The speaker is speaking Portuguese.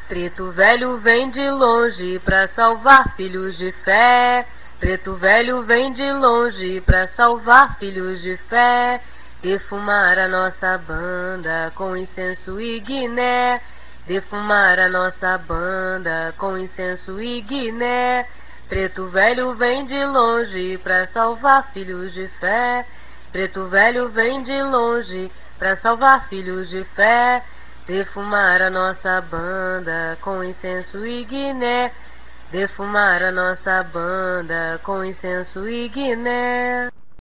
Preto velho vem de longe pra salvar filhos de fé. Preto velho vem de longe pra salvar filhos de fé. Defumar a nossa banda com incenso e guiné. Defumar a nossa banda com incenso e guiné. Preto velho vem de longe pra salvar filhos de fé. Preto velho vem de longe pra salvar filhos de fé. Defumar a nossa banda com incenso e guiné. Defumar a nossa banda com incenso e guiné.